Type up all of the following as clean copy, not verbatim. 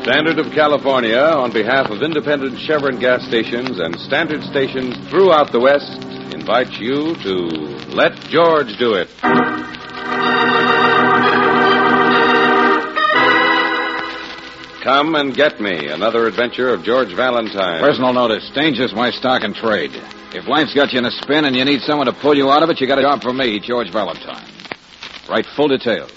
Standard of California, on behalf of independent Chevron gas stations and Standard stations throughout the West, invites you to Let George Do It. Come and Get Me, another adventure of George Valentine. Personal notice. Danger's my stock and trade. If life's got you in a spin and you need someone to pull you out of it, you got a job for me, George Valentine. Write full details.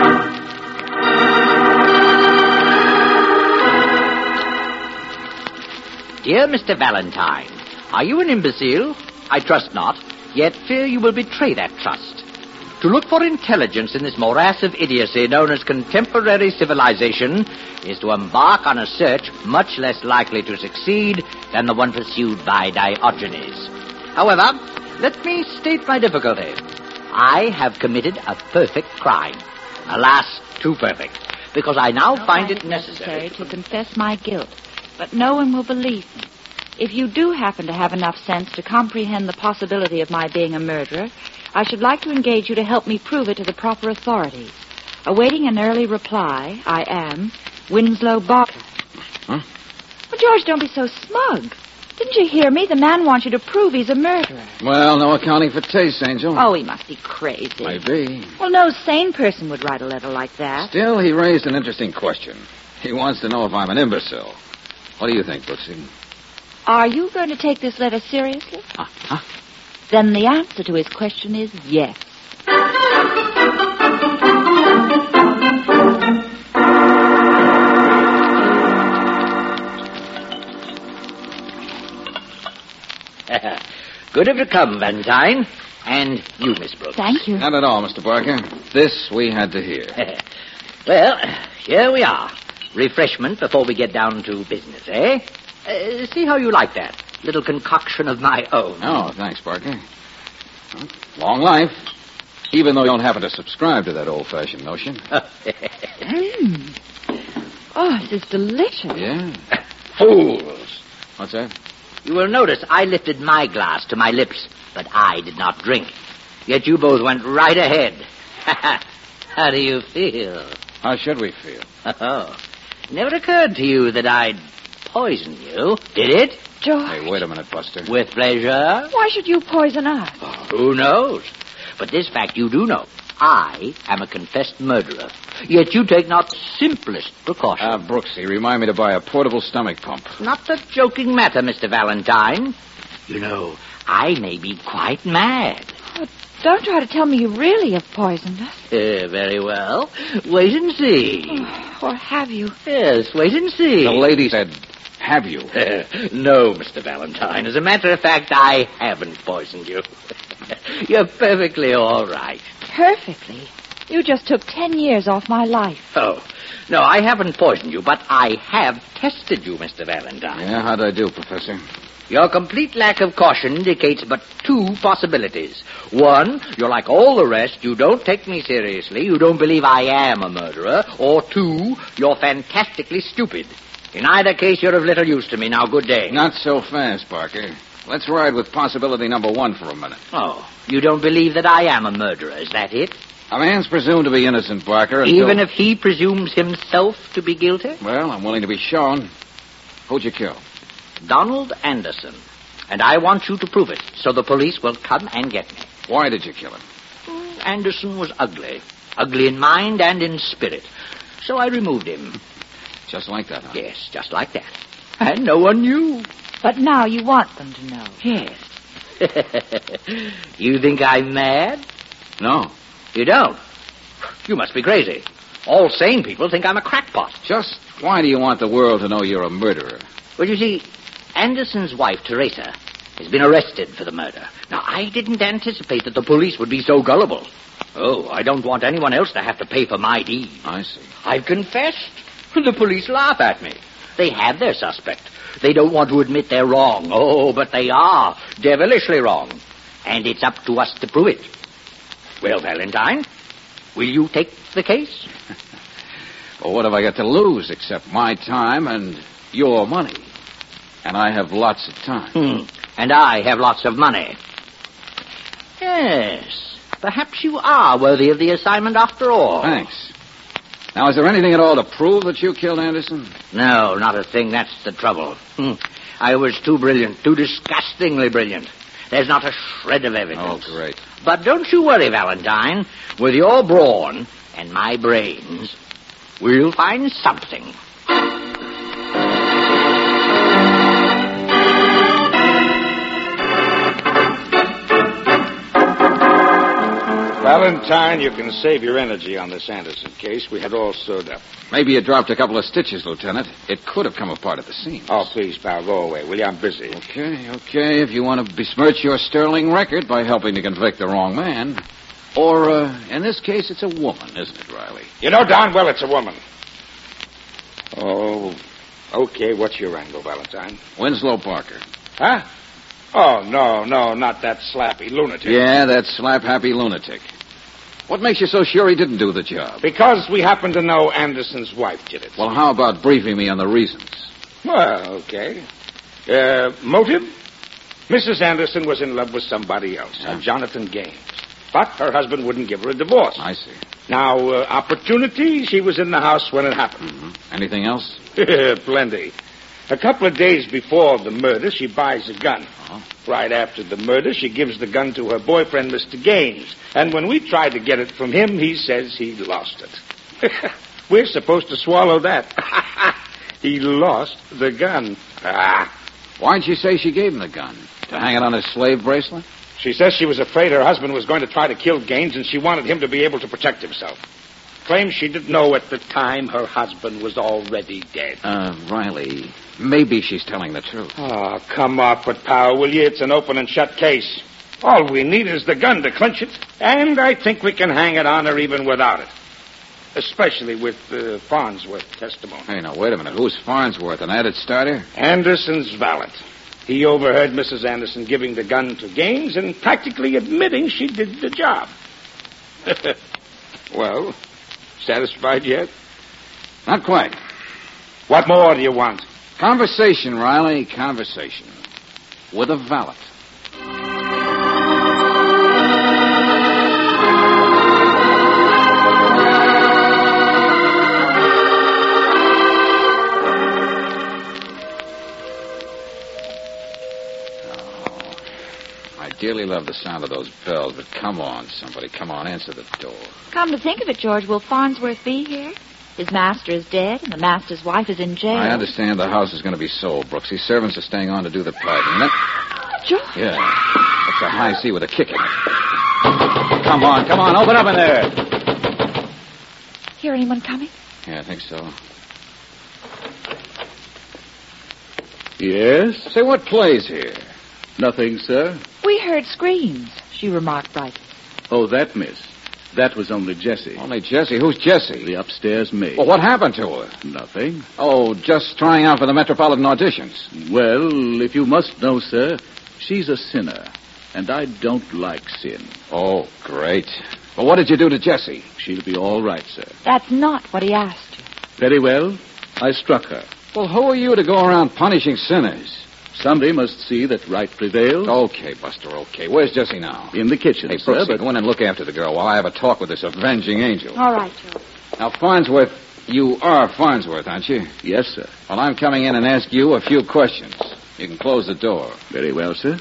Dear Mr. Valentine, are you an imbecile? I trust not, yet fear you will betray that trust. To look for intelligence in this morass of idiocy known as contemporary civilization is to embark on a search much less likely to succeed than the one pursued by Diogenes. However, let me state my difficulty. I have committed a perfect crime. Alas, too perfect, because I now find it necessary to confess my guilt. But no one will believe me. If you do happen to have enough sense to comprehend the possibility of my being a murderer, I should like to engage you to help me prove it to the proper authorities. Awaiting an early reply, I am Winslow Barker. Huh? Well, George, don't be so smug. Didn't you hear me? The man wants you to prove he's a murderer. Well, no accounting for taste, Angel. Oh, he must be crazy. Maybe. Well, no sane person would write a letter like that. Still, he raised an interesting question. He wants to know if I'm an imbecile. What do you think, Brooksy? Are you going to take this letter seriously? Huh? Then the answer to his question is yes. Good of you to come, Valentine. And you, Miss Brooks. Thank you. Not at all, Mr. Barker. This we had to hear. Well, here we are. Refreshment before we get down to business, eh? See how you like that. Little concoction of my own. Oh, thanks, Barker. Well, long life. Even though you don't happen to subscribe to that old-fashioned notion. Oh, this is delicious. Yeah? Fools. What's that? You will notice I lifted my glass to my lips, but I did not drink. Yet you both went right ahead. How do you feel? How should we feel? Oh, never occurred to you that I'd poison you, did it? George. Hey, wait a minute, Buster. With pleasure. Why should you poison us? Oh, who knows? But this fact you do know. I am a confessed murderer. Yet you take not the simplest precaution. Brooksy, remind me to buy a portable stomach pump. Not a joking matter, Mr. Valentine. You know, I may be quite mad. Oh, don't try to tell me you really have poisoned us. Very well. Wait and see. Or have you? Yes, wait and see. The lady said, have you? No, Mr. Valentine. As a matter of fact, I haven't poisoned you. You're perfectly all right. Perfectly? You just took 10 years off my life. Oh, no, I haven't poisoned you, but I have tested you, Mr. Valentine. Yeah, how'd I do, Professor? Your complete lack of caution indicates but two possibilities. One, you're like all the rest. You don't take me seriously. You don't believe I am a murderer. Or two, you're fantastically stupid. In either case, you're of little use to me. Now, good day. Not so fast, Barker. Let's ride with possibility number one for a minute. Oh, you don't believe that I am a murderer, is that it? A man's presumed to be innocent, Barker. Until... Even if he presumes himself to be guilty? Well, I'm willing to be shown. Who'd you kill? Donald Anderson. And I want you to prove it, so the police will come and get me. Why did you kill him? Anderson was ugly. Ugly in mind and in spirit. So I removed him. Just like that, huh? Yes, just like that. And no one knew. But now you want them to know. Yes. You think I'm mad? No. You don't? You must be crazy. All sane people think I'm a crackpot. Just why do you want the world to know you're a murderer? Well, you see, Anderson's wife, Teresa, has been arrested for the murder. Now, I didn't anticipate that the police would be so gullible. Oh, I don't want anyone else to have to pay for my deed. I see. I've confessed. The police laugh at me. They have their suspect. They don't want to admit they're wrong. Oh, but they are devilishly wrong. And it's up to us to prove it. Well, Valentine, will you take the case? Well, what have I got to lose except my time and your money? And I have lots of time. And I have lots of money. Yes, perhaps you are worthy of the assignment after all. Thanks. Now, is there anything at all to prove that you killed Anderson? No, not a thing. That's the trouble. I was too brilliant, too disgustingly brilliant. There's not a shred of evidence. Oh, great. But don't you worry, Valentine. With your brawn and my brains, we'll find something. Valentine, you can save your energy on this Anderson case. We had all sewed up. Maybe you dropped a couple of stitches, Lieutenant. It could have come apart at the seams. Oh, please, pal, go away, will you? I'm busy. Okay. If you want to besmirch your sterling record by helping to convict the wrong man. Or, in this case, it's a woman, isn't it, Riley? You know darn well it's a woman. Oh, okay. What's your angle, Valentine? Winslow Parker. Huh? Oh, no, not that slappy lunatic. Yeah, that slap-happy lunatic. What makes you so sure he didn't do the job? Because we happen to know Anderson's wife did it. Well, how about briefing me on the reasons? Well, okay. Motive? Mrs. Anderson was in love with somebody else, Jonathan Gaines. But her husband wouldn't give her a divorce. I see. Now, opportunity, she was in the house when it happened. Mm-hmm. Anything else? Plenty. A couple of days before the murder, she buys a gun. Oh. Right after the murder, she gives the gun to her boyfriend, Mr. Gaines. And when we tried to get it from him, he says he lost it. We're supposed to swallow that. He lost the gun. Why'd she say she gave him the gun? To hang it on his slave bracelet? She says she was afraid her husband was going to try to kill Gaines, and she wanted him to be able to protect himself. Claims she didn't know at the time her husband was already dead. Riley, maybe she's telling the truth. Oh, come off it, pal, will you? It's an open and shut case. All we need is the gun to clinch it, and I think we can hang it on her even without it. Especially with Farnsworth testimony. Hey, now, wait a minute. Who's Farnsworth, an added starter? Anderson's valet. He overheard Mrs. Anderson giving the gun to Gaines and practically admitting she did the job. Well, satisfied yet? Not quite. What more do you want? Conversation, Riley, conversation. With a valet. I dearly love the sound of those bells, but come on, somebody. Come on, answer the door. Come to think of it, George, will Farnsworth be here? His master is dead, and the master's wife is in jail. I understand the house is going to be sold, Brooks. His servants are staying on to do the piping. George! Yeah. That's a high C with a kick in it. Come on, open up in there. Hear anyone coming? Yeah, I think so. Yes? Say, what plays here? Nothing, sir. We heard screams, she remarked brightly. Oh, that, miss. That was only Jessie. Only Jessie? Who's Jessie? The upstairs maid. Well, what happened to her? Nothing. Oh, just trying out for the Metropolitan auditions. Well, if you must know, sir, she's a sinner, and I don't like sin. Oh, great. Well, what did you do to Jessie? She'll be all right, sir. That's not what he asked you. Very well. I struck her. Well, who are you to go around punishing sinners? Somebody must see that right prevails. Okay, Buster, okay. Where's Jessie now? In the kitchen, Hey, sir, Brooksy, but... go in and look after the girl while I have a talk with this avenging angel. All right, George. Now, Farnsworth, you are Farnsworth, aren't you? Yes, sir. Well, I'm coming in and ask you a few questions. You can close the door. Very well, sir.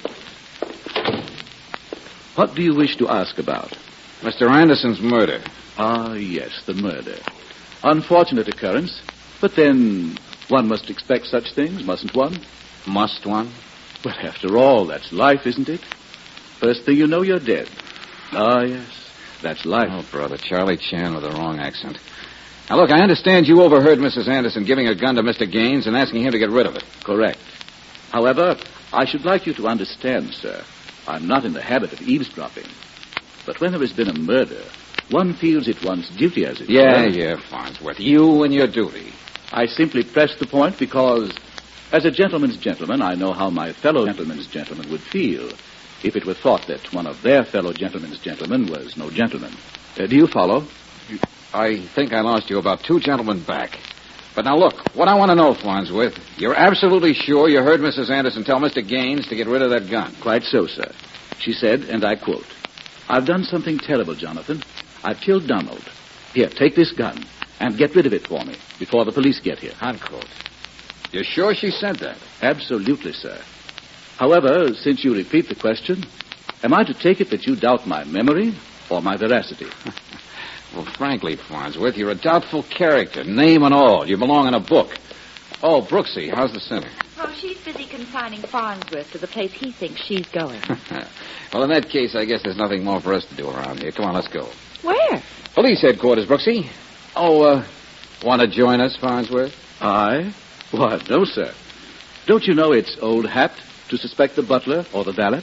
What do you wish to ask about? Mr. Anderson's murder. Ah, yes, the murder. Unfortunate occurrence, but then one must expect such things, mustn't one? Must one? Well, after all, that's life, isn't it? First thing you know, you're dead. Ah, yes, that's life. Oh, brother, Charlie Chan with the wrong accent. Now, look, I understand you overheard Mrs. Anderson giving a gun to Mr. Gaines and asking him to get rid of it. Correct. However, I should like you to understand, sir, I'm not in the habit of eavesdropping. But when there has been a murder, one feels it one's duty, as it were. Yeah, Farnsworth. You and your duty. I simply press the point because, as a gentleman's gentleman, I know how my fellow gentleman's gentleman would feel if it were thought that one of their fellow gentlemen's gentlemen was no gentleman. Do you follow? I think I lost you about 2 gentlemen back. But now, look, what I want to know, Farnsworth, you're absolutely sure you heard Mrs. Anderson tell Mr. Gaines to get rid of that gun? Quite so, sir. She said, and I quote, "I've done something terrible, Jonathan. I've killed Donald. Here, take this gun. and get rid of it for me before the police get here. Unquote. You're sure she said that? Absolutely, sir. However, since you repeat the question, am I to take it that you doubt my memory or my veracity? Well, frankly, Farnsworth, you're a doubtful character, name and all. You belong in a book. Oh, Brooksy, how's the sinner? Oh, she's busy consigning Farnsworth to the place he thinks she's going. Well, in that case, I guess there's nothing more for us to do around here. Come on, let's go. Where? Police headquarters, Brooksy. Oh, want to join us, Farnsworth? I? Why, no, sir. Don't you know it's old hat to suspect the butler or the valet?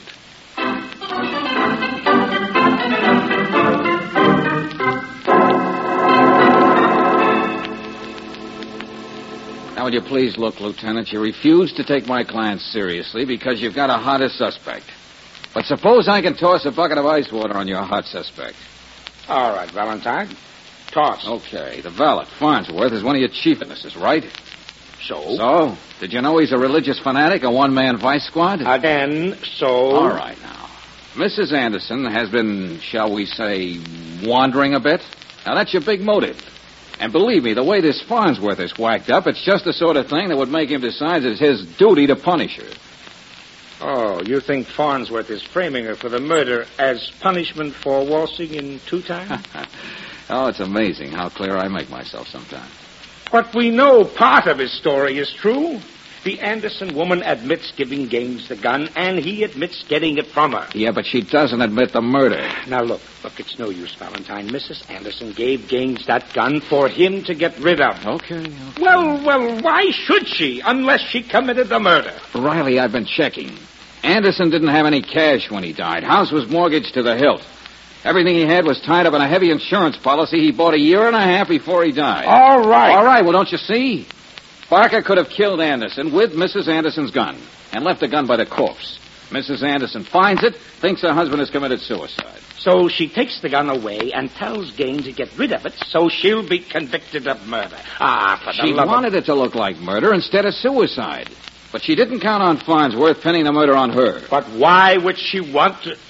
Now, will you please look, Lieutenant? You refuse to take my client seriously because you've got a hotter suspect. But suppose I can toss a bucket of ice water on your hot suspect. All right, Valentine. Toss. Okay, the valet, Farnsworth, is one of your chief witnesses, right? So? Did you know he's a religious fanatic, a one-man vice squad? Again, so? All right, now. Mrs. Anderson has been, shall we say, wandering a bit. Now, that's your big motive. And believe me, the way this Farnsworth is whacked up, it's just the sort of thing that would make him decide it's his duty to punish her. Oh, you think Farnsworth is framing her for the murder as punishment for waltzing in 2 times? Oh, it's amazing how clear I make myself sometimes. But we know part of his story is true. The Anderson woman admits giving Gaines the gun, and he admits getting it from her. Yeah, but she doesn't admit the murder. Now, look, it's no use, Valentine. Mrs. Anderson gave Gaines that gun for him to get rid of. Okay. Well, why should she, unless she committed the murder? Riley, I've been checking. Anderson didn't have any cash when he died. House was mortgaged to the hilt. Everything he had was tied up in a heavy insurance policy he bought a year and a half before he died. All right. All right, well, don't you see? Barker could have killed Anderson with Mrs. Anderson's gun and left the gun by the corpse. Mrs. Anderson finds it, thinks her husband has committed suicide. So she takes the gun away and tells Gaines to get rid of it so she'll be convicted of murder. She wanted it to look like murder instead of suicide. But she didn't count on Farnsworth pinning the murder on her. But why would she want to...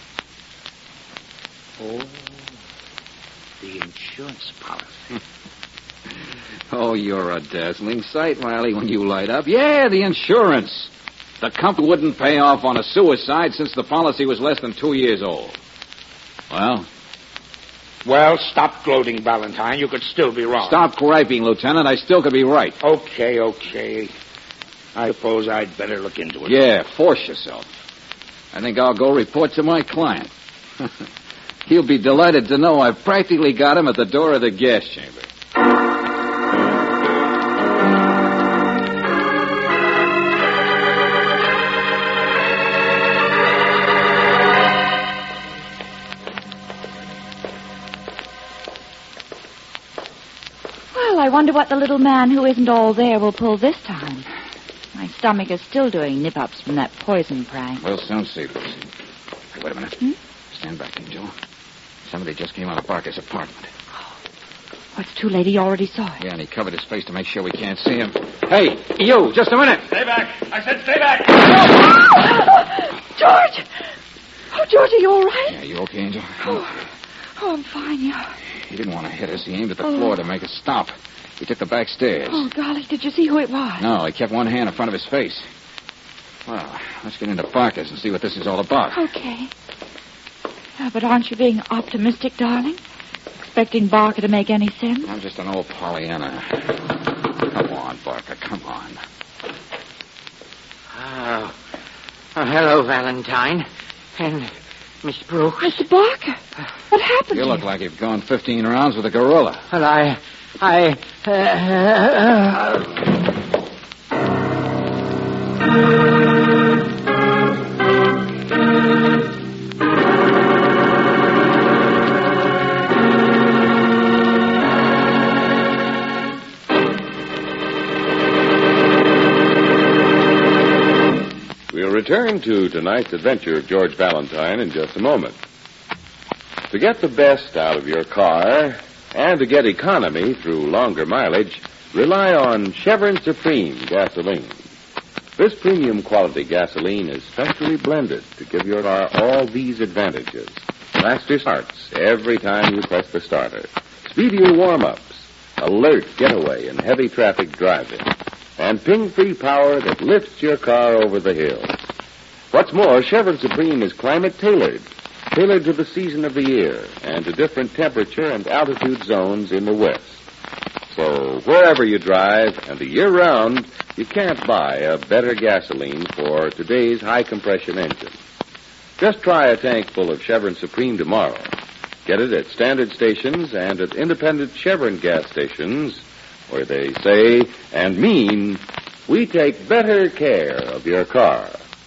Oh, the insurance policy. Oh, you're a dazzling sight, Riley, when you light up. Yeah, the insurance. The company wouldn't pay off on a suicide since the policy was less than 2 years old. Well? Well, stop gloating, Valentine. You could still be wrong. Stop griping, Lieutenant. I still could be right. Okay. I suppose I'd better look into it. Yeah, force yourself. I think I'll go report to my client. He'll be delighted to know I've practically got him at the door of the gas chamber. Well, I wonder what the little man who isn't all there will pull this time. My stomach is still doing nip-ups from that poison prank. We'll soon see, Bruce. Hey, wait a minute. Stand back, Angel. Somebody just came out of Barker's apartment. Oh, it's too late. He already saw it. Yeah, and he covered his face to make sure we can't see him. Hey, you, just a minute. Stay back. I said stay back. George! Oh, George, are you all right? Yeah, you okay, Angel? Oh, I'm fine, yeah. He didn't want to hit us. He aimed at the floor to make us stop. He took the back stairs. Oh, golly, did you see who it was? No, he kept one hand in front of his face. Well, let's get into Barker's and see what this is all about. Okay. But aren't you being optimistic, darling? Expecting Barker to make any sense? I'm just an old Pollyanna. Come on, Barker, come on. Oh, hello, Valentine. And Miss Brooks. Mr. Barker, what happened You to look like you've gone 15 rounds with a gorilla. Well, We'll return to tonight's adventure of George Valentine in just a moment. To get the best out of your car and to get economy through longer mileage, rely on Chevron Supreme gasoline. This premium quality gasoline is specially blended to give your car all these advantages. Faster starts every time you press the starter. Speedier warm-ups. alert getaway in heavy traffic driving, and ping-free power that lifts your car over the hills. What's more, Chevron Supreme is climate-tailored to the season of the year and to different temperature and altitude zones in the West. So wherever you drive and the year round, you can't buy a better gasoline for today's high-compression engine. Just try a tank full of Chevron Supreme tomorrow. Get it at standard stations and at independent Chevron gas stations where they say and mean, we take better care of your car.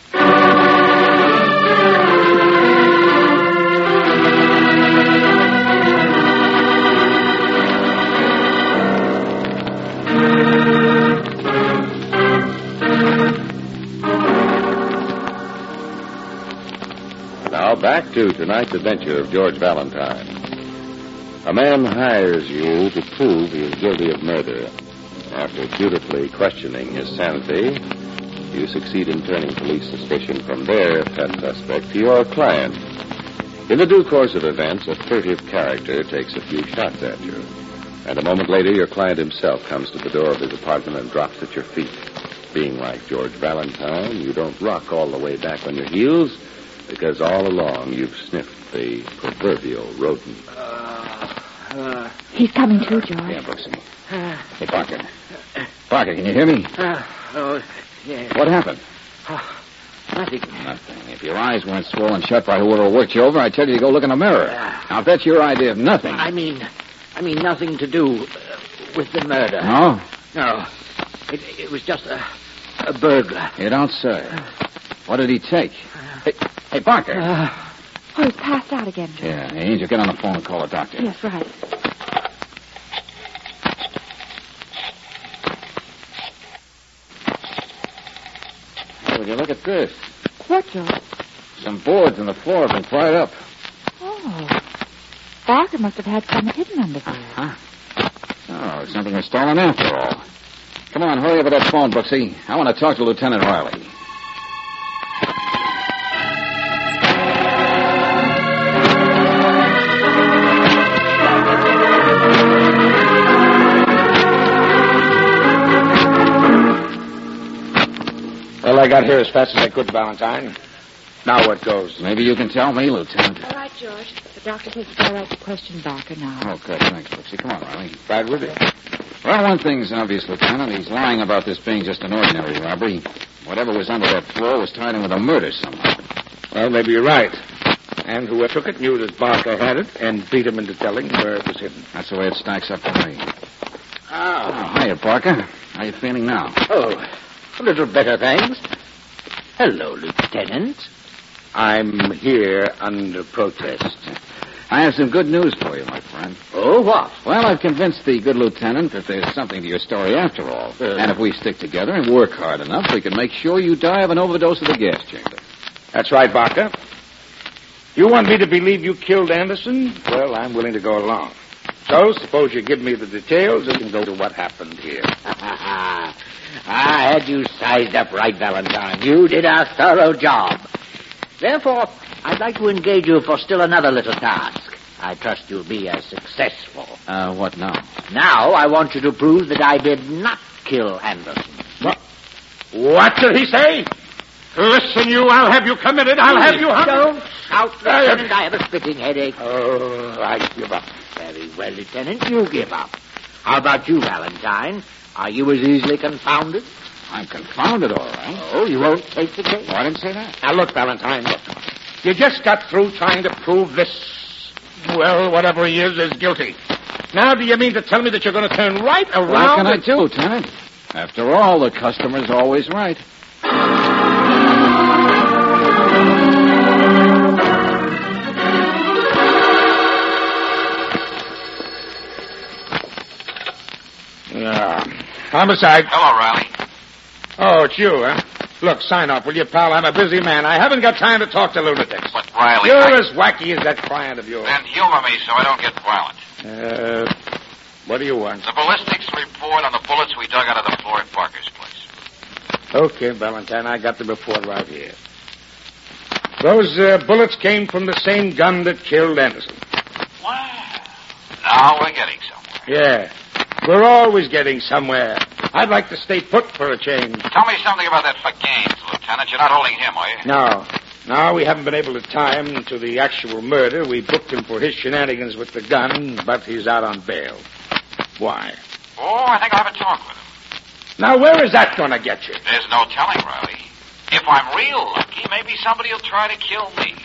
Now back to tonight's adventure of George Valentine. A man hires you to prove he is guilty of murder. After dutifully questioning his sanity, you succeed in turning police suspicion from their pet suspect to your client. In the due course of events, a furtive character takes a few shots at you. And a moment later, your client himself comes to the door of his apartment and drops at your feet. Being like George Valentine, you don't rock all the way back on your heels, because all along you've sniffed the proverbial rodent. He's coming too, George. Yeah, Brooksy. Hey, Parker. Parker, can you hear me? Yeah. What happened? Nothing. Nothing. If your eyes weren't swollen shut by whoever worked you over, I'd tell you to go look in the mirror. Now, if that's your idea of nothing... I mean nothing to do with the murder. No? No. It was just a burglar. You don't say. What did he take? Hey, Parker. Oh, he's passed out again, George. Yeah, Angel, get on the phone and call a doctor. Yes, right. Hey, would you look at this? What, George? Some boards on the floor have been pried up. Oh. Barker must have had some hidden under there. Huh? Oh, something was stolen after all. Come on, hurry up with that phone, Brooksy. I want to talk to Lieutenant Riley. Well, I got here as fast as I could, Valentine. Now what goes? Maybe you can tell me, Lieutenant. All right, George. The doctor says it's all right to question Barker now. Okay, thanks, Brooksy. Come on, Riley. Right with you. Well, one thing's obvious, Lieutenant. He's lying about this being just an ordinary robbery. Whatever was under that floor was tied in with a murder somehow. Well, maybe you're right. And whoever took it knew that Barker had it and beat him into telling where it was hidden. That's the way it stacks up to me. Oh. Hiya, Parker. How you feeling now? Oh, a little better, thanks. Hello, Lieutenant. I'm here under protest. I have some good news for you, my friend. Oh, what? Well, I've convinced the good lieutenant that there's something to your story after all. And if we stick together and work hard enough, we can make sure you die of an overdose of the gas chamber. That's right, Barker. You want me to believe you killed Anderson? Well, I'm willing to go along. So, suppose you give me the details and we can go to what happened here. I had you sized up right, Valentine. You did a thorough job. Therefore, I'd like to engage you for still another little task. I trust you'll be as successful. What now? Now, I want you to prove that I did not kill Anderson. What did he say? Listen, you, I'll have you committed. I'll have you hung. Don't shout, Lieutenant. I have a spitting headache. Oh, I give up. Very well, Lieutenant. You give up. How about you, Valentine? Are you as easily confounded? I'm confounded, all right. Oh, you won't take the case? Oh, I didn't say that. Now, look, Valentine, look. You just got through trying to prove this, well, whatever he is guilty. Now, do you mean to tell me that you're going to turn right around? What can I do, Lieutenant? After all, the customer's always right. Homicide. Hello, Riley. Oh, it's you, huh? Look, sign off, will you, pal? I'm a busy man. I haven't got time to talk to lunatics. But, Riley... You're as wacky as that client of yours. Then humor me so I don't get violent. What do you want? The ballistics report on the bullets we dug out of the floor at Parker's place. Okay, Valentine, I got the report right here. Those bullets came from the same gun that killed Anderson. Wow. Now we're getting somewhere. Yeah. We're always getting somewhere. I'd like to stay put for a change. Tell me something about that for Gaines, Lieutenant. You're not holding him, are you? No. No, we haven't been able to tie him to the actual murder. We booked him for his shenanigans with the gun, but he's out on bail. Why? Oh, I think I'll have a talk with him. Now, where is that going to get you? There's no telling, Riley. If I'm real lucky, maybe somebody will try to kill me.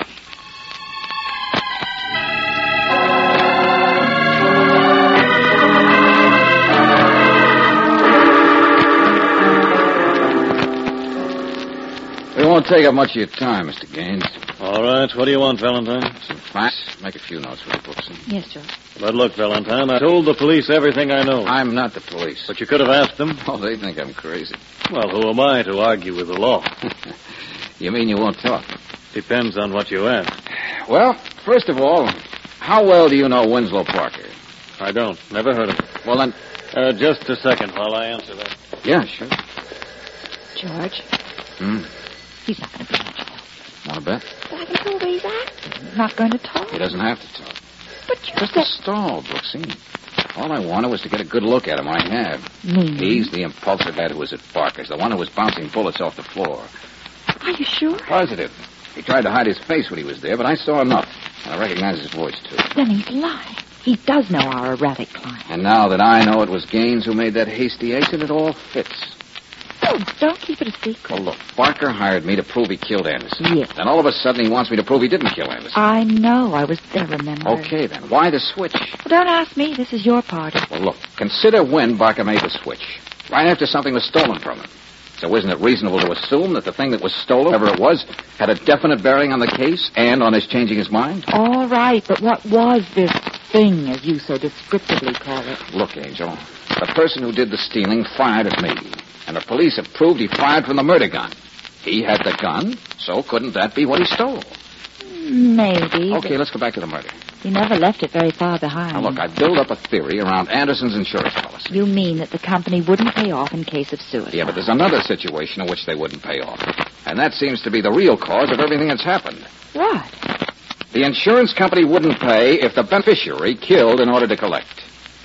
We won't take up much of your time, Mr. Gaines. All right. What do you want, Valentine? Some facts. Make a few notes for the books. Yes, George. But look, Valentine, I told the police everything I know. I'm not the police. But you could have asked them. Oh, they think I'm crazy. Well, who am I to argue with the law? You mean you won't talk? Depends on what you ask. Well, first of all, how well do you know Winslow Parker? I don't. Never heard of him. Well, then... Just a second while I answer that. Yeah, sure. George, he's not going to be much help. Want to bet? But I can tell the way he's acting. He's not going to talk. He doesn't have to talk. But you Just said... a stall, Brooksy. All I wanted was to get a good look at him. I have. He's the impulsive lad who was at Barker's, the one who was bouncing bullets off the floor. Are you sure? Positive. He tried to hide his face when he was there, but I saw enough. And I recognized his voice, too. Then he's lying. He does know our erratic client. And now that I know it was Gaines who made that hasty exit, it all fits. Oh, don't keep it a secret. Well, look, Barker hired me to prove he killed Anderson. Yes. Then all of a sudden he wants me to prove he didn't kill Anderson. I know. I was there, remember? Okay, then. Why the switch? Well, don't ask me. This is your party. Well, look, consider when Barker made the switch. Right after something was stolen from him. So isn't it reasonable to assume that the thing that was stolen, whatever it was, had a definite bearing on the case and on his changing his mind? All right, but what was this thing, as you so descriptively call it? Look, Angel, the person who did the stealing fired at me. And the police have proved he fired from the murder gun. He had the gun, so couldn't that be what he stole? Maybe. Okay, let's go back to the murder. He never left it very far behind. Now, look, I built up a theory around Anderson's insurance policy. You mean that the company wouldn't pay off in case of suicide? Yeah, but there's another situation in which they wouldn't pay off. And that seems to be the real cause of everything that's happened. What? The insurance company wouldn't pay if the beneficiary killed in order to collect.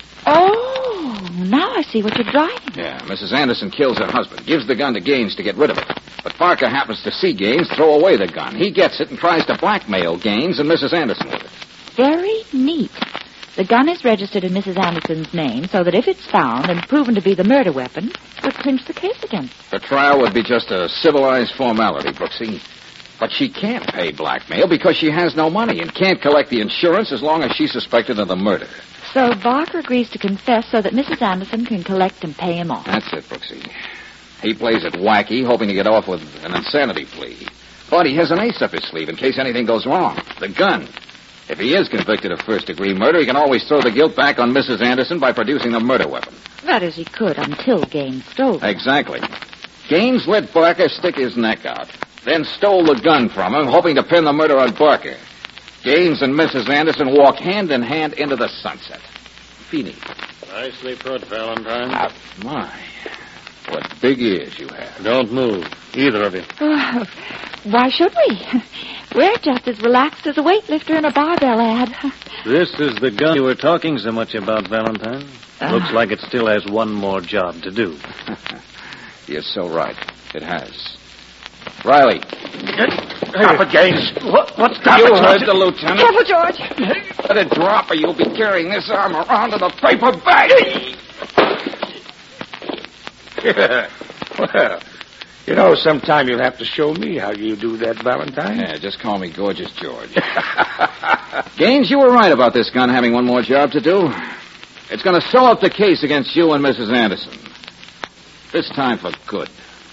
Oh, now I see what you're driving. Yeah, Mrs. Anderson kills her husband, gives the gun to Gaines to get rid of it. But Parker happens to see Gaines throw away the gun. He gets it and tries to blackmail Gaines and Mrs. Anderson with it. Very neat. The gun is registered in Mrs. Anderson's name so that if it's found and proven to be the murder weapon, it would clinch the case against her. The trial would be just a civilized formality, Brooksy. But she can't pay blackmail because she has no money and can't collect the insurance as long as she's suspected of the murder. So Barker agrees to confess so that Mrs. Anderson can collect and pay him off. That's it, Brooksy. He plays it wacky, hoping to get off with an insanity plea. But he has an ace up his sleeve in case anything goes wrong. The gun. If he is convicted of first-degree murder, he can always throw the guilt back on Mrs. Anderson by producing the murder weapon. That is, he could until Gaines stole it. Exactly. Gaines let Barker stick his neck out, then stole the gun from him, hoping to pin the murder on Barker. Gaines and Mrs. Anderson walk hand in hand into the sunset. Fini. Nicely put, Valentine. My, what big ears you have. Don't move, either of you. Oh, why should we? We're just as relaxed as a weightlifter in a barbell ad. This is the gun you were talking so much about, Valentine. Looks like it still has one more job to do. You're so right. It has. Riley. Stop it, Gaines. What's that? You heard the lieutenant. Careful, George. Let it drop or you'll be carrying this arm around in the paper bag. Yeah. Well, you know, sometime you'll have to show me how you do that, Valentine. Yeah, just call me Gorgeous George. Gaines, you were right about this gun having one more job to do. It's going to sew up the case against you and Mrs. Anderson. This time for good.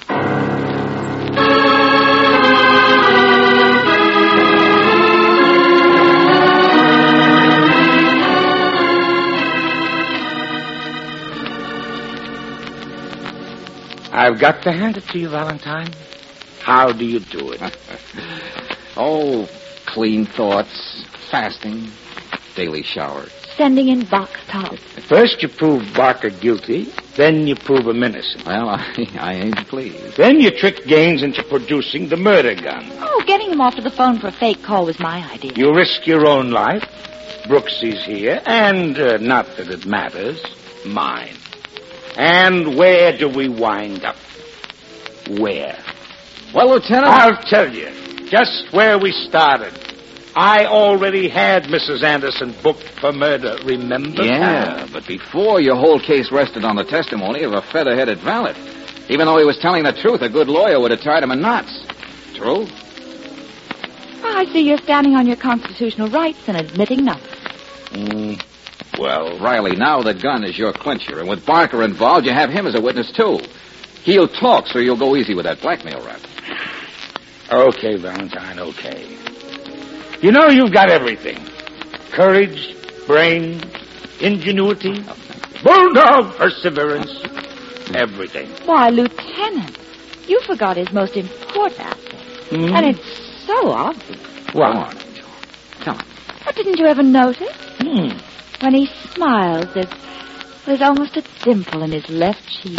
I've got to hand it to you, Valentine. How do you do it? Oh, clean thoughts, fasting, daily showers. Sending in box tops. First you prove Barker guilty, then you prove him innocent. Well, I ain't pleased. Then you trick Gaines into producing the murder gun. Oh, getting him off to the phone for a fake call was my idea. You risk your own life. Brooksy's here, and not that it matters. mine. And where do we wind up? Where? Well, Lieutenant... I'll tell you. Just where we started. I already had Mrs. Anderson booked for murder, remember? Yeah, but before, your whole case rested on the testimony of a feather-headed valet. Even though he was telling the truth, a good lawyer would have tied him in knots. True? I see you're standing on your constitutional rights and admitting nothing. Well, Riley, now the gun is your clincher, and with Barker involved, you have him as a witness, too. He'll talk, so you'll go easy with that blackmail rap. okay, Valentine, okay. You know you've got everything. Courage, brains, ingenuity, bulldog perseverance, everything. Why, Lieutenant, you forgot his most important asset. And it's so obvious. What? Come on, Angel. Come on. But didn't you ever notice? When he smiles, there's almost a dimple in his left cheek.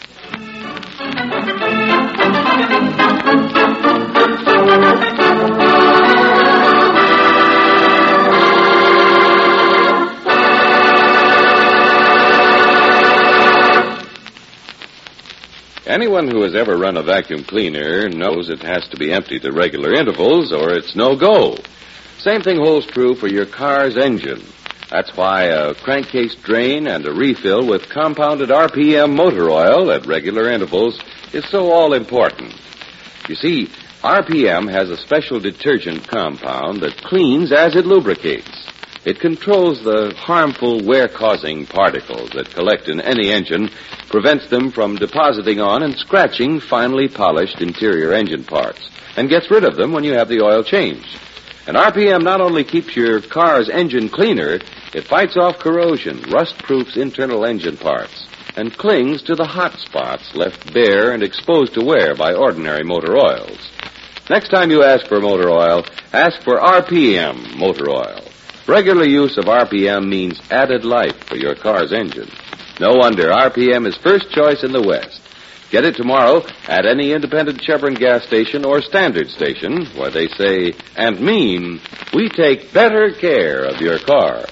Anyone who has ever run a vacuum cleaner knows it has to be emptied at regular intervals or it's no go. Same thing holds true for your car's engine. That's why a crankcase drain and a refill with compounded RPM motor oil at regular intervals is so all-important. You see, RPM has a special detergent compound that cleans as it lubricates. It controls the harmful wear-causing particles that collect in any engine, prevents them from depositing on and scratching finely polished interior engine parts, and gets rid of them when you have the oil changed. And RPM not only keeps your car's engine cleaner, it fights off corrosion, rust-proofs internal engine parts, and clings to the hot spots left bare and exposed to wear by ordinary motor oils. Next time you ask for motor oil, ask for RPM motor oil. Regular use of RPM means added life for your car's engine. No wonder RPM is first choice in the West. Get it tomorrow at any independent Chevron gas station or standard station where they say and mean, we take better care of your car.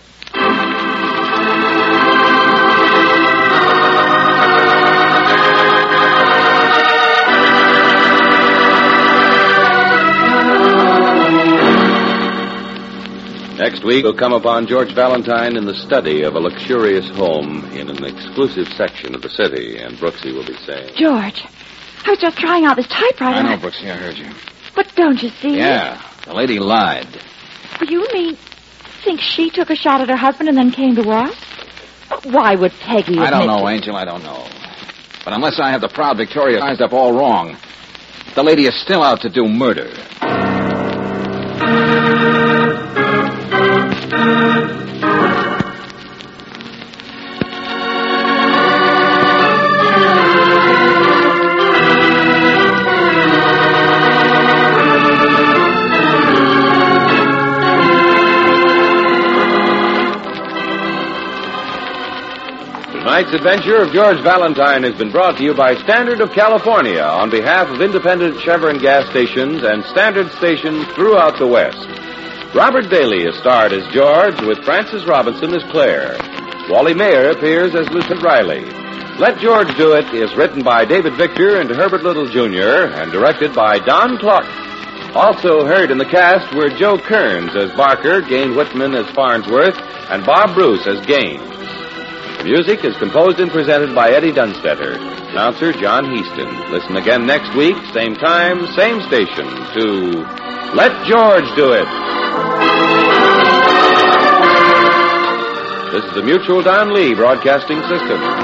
Next week, we'll come upon George Valentine in the study of a luxurious home in an exclusive section of the city, and Brooksy will be saying... George, I was just trying out this typewriter. I know, Brooksy, I heard you. But don't you see? Yeah, the lady lied. You think she took a shot at her husband and then came to us? Why would Peggy admit I don't know, to... Angel, I don't know. But unless I have the proud Victoria sized up all wrong, the lady is still out to do murder. Tonight's adventure of George Valentine has been brought to you by Standard of California on behalf of independent Chevron gas stations and Standard stations throughout the West. Robert Daly is starred as George with Frances Robinson as Claire. Wally Mayer appears as Lieutenant Riley. Let George Do It is written by David Victor and Herbert Little, Jr. and directed by Don Clark. Also heard in the cast were Joe Kearns as Barker, Gain Whitman as Farnsworth, and Bob Bruce as Gaines. The music is composed and presented by Eddie Dunstetter. Announcer John Heaston. Listen again next week, same time, same station, to Let George Do It. This is the Mutual Don Lee Broadcasting System.